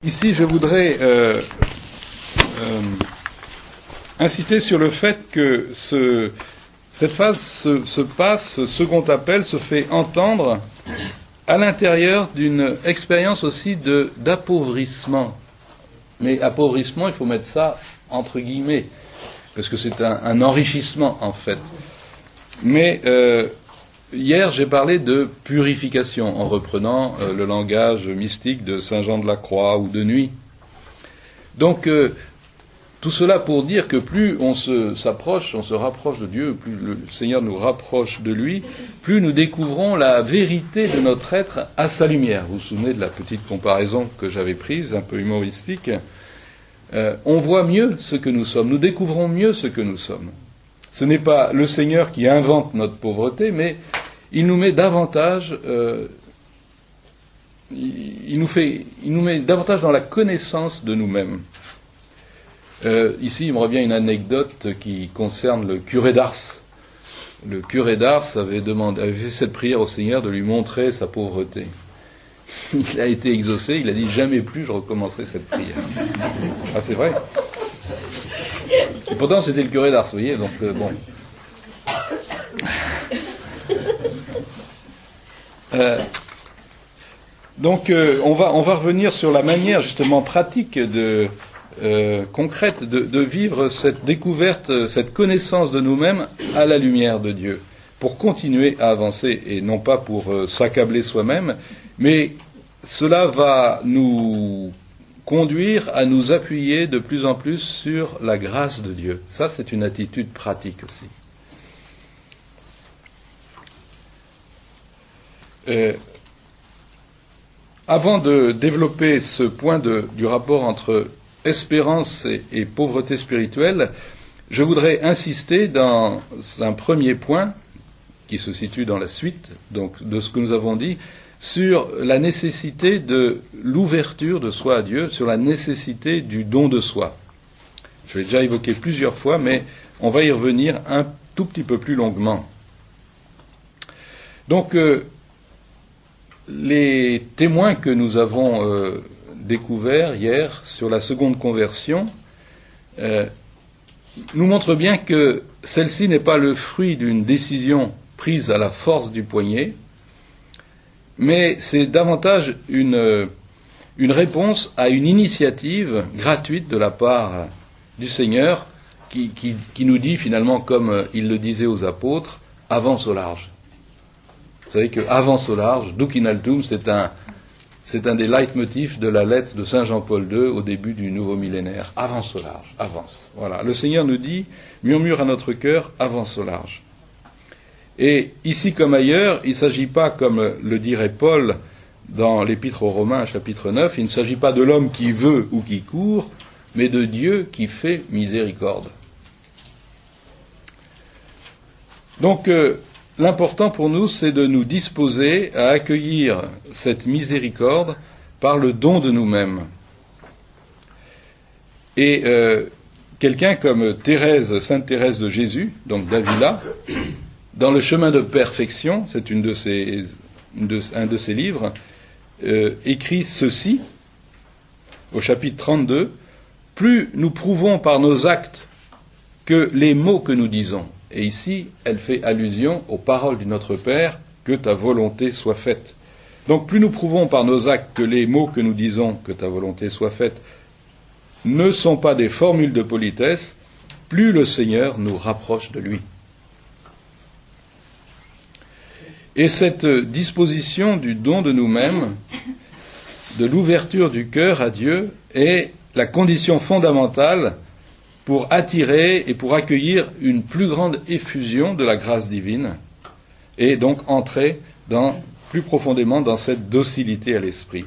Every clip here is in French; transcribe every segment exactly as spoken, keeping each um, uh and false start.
ici, je voudrais euh, euh, insister sur le fait que ce, cette phase se, se passe, ce second appel se fait entendre à l'intérieur d'une expérience aussi de, d'appauvrissement. Mais appauvrissement, il faut mettre ça entre guillemets, parce que c'est un, un enrichissement en fait. Mais euh, hier, j'ai parlé de purification en reprenant euh, le langage mystique de Saint Jean de la Croix ou de Nuit. Donc, euh, tout cela pour dire que plus on se, s'approche, on se rapproche de Dieu, plus le Seigneur nous rapproche de lui, plus nous découvrons la vérité de notre être à sa lumière. Vous vous souvenez de la petite comparaison que j'avais prise, un peu humoristique. Euh, on voit mieux ce que nous sommes, nous découvrons mieux ce que nous sommes. Ce n'est pas le Seigneur qui invente notre pauvreté, mais il nous met davantage, euh, il, nous fait, il nous met davantage dans la connaissance de nous-mêmes. Euh, ici, il me revient une anecdote qui concerne le curé d'Ars. Le curé d'Ars avait demandé, avait fait cette prière au Seigneur de lui montrer sa pauvreté. Il a été exaucé, il a dit jamais plus je recommencerai cette prière. Ah, c'est vrai. Et pourtant, c'était le curé d'Ars, vous voyez, donc euh, bon. Euh, donc, euh, on va on va revenir sur la manière justement pratique de euh, concrète de, de vivre cette découverte, cette connaissance de nous-mêmes à la lumière de Dieu, pour continuer à avancer et non pas pour euh, s'accabler soi-même, mais cela va nous conduire à nous appuyer de plus en plus sur la grâce de Dieu. Ça, c'est une attitude pratique aussi. Euh, avant de développer ce point de, du rapport entre espérance et, et pauvreté spirituelle, je voudrais insister dans un premier point qui se situe dans la suite donc, de ce que nous avons dit, sur la nécessité de l'ouverture de soi à Dieu, sur la nécessité du don de soi. Je l'ai déjà évoqué plusieurs fois, mais on va y revenir un tout petit peu plus longuement. Donc, euh, les témoins que nous avons euh, découverts hier sur la seconde conversion euh, nous montrent bien que celle-ci n'est pas le fruit d'une décision prise à la force du poignet, mais c'est davantage une, une réponse à une initiative gratuite de la part du Seigneur qui, qui, qui nous dit finalement, comme il le disait aux apôtres, avance au large. Vous savez que avance au large, duc in altum, c'est un, c'est un des leitmotifs de la lettre de Saint Jean-Paul deux au début du nouveau millénaire. Avance au large, avance. Voilà. Le Seigneur nous dit, murmure à notre cœur, avance au large. Et ici comme ailleurs, il ne s'agit pas, comme le dirait Paul dans l'Épître aux Romains, chapitre neuf, il ne s'agit pas de l'homme qui veut ou qui court, mais de Dieu qui fait miséricorde. Donc, euh, l'important pour nous, c'est de nous disposer à accueillir cette miséricorde par le don de nous-mêmes. Et euh, quelqu'un comme Thérèse, Sainte Thérèse de Jésus, donc d'Avila, dans le chemin de perfection, c'est une de ses, une de, un de ses livres, euh, écrit ceci, au chapitre trente-deux, « Plus nous prouvons par nos actes que les mots que nous disons », et ici, elle fait allusion aux paroles du Notre Père, « Que ta volonté soit faite ». Donc, plus nous prouvons par nos actes que les mots que nous disons, « Que ta volonté soit faite », ne sont pas des formules de politesse, plus le Seigneur nous rapproche de lui. Et cette disposition du don de nous-mêmes, de l'ouverture du cœur à Dieu, est la condition fondamentale pour attirer et pour accueillir une plus grande effusion de la grâce divine, et donc entrer dans, plus profondément dans cette docilité à l'esprit.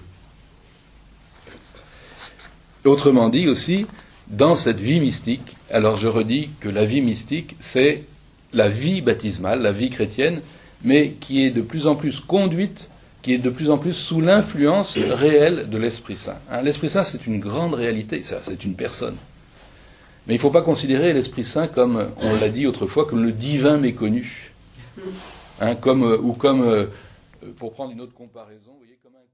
Autrement dit aussi, dans cette vie mystique, alors je redis que la vie mystique, c'est la vie baptismale, la vie chrétienne, mais qui est de plus en plus conduite, qui est de plus en plus sous l'influence réelle de l'Esprit Saint. Hein, l'Esprit Saint, c'est une grande réalité, ça, c'est une personne. Mais il ne faut pas considérer l'Esprit Saint comme, on l'a dit autrefois, comme le divin méconnu. Hein, comme, ou comme, pour prendre une autre comparaison, vous voyez, comme un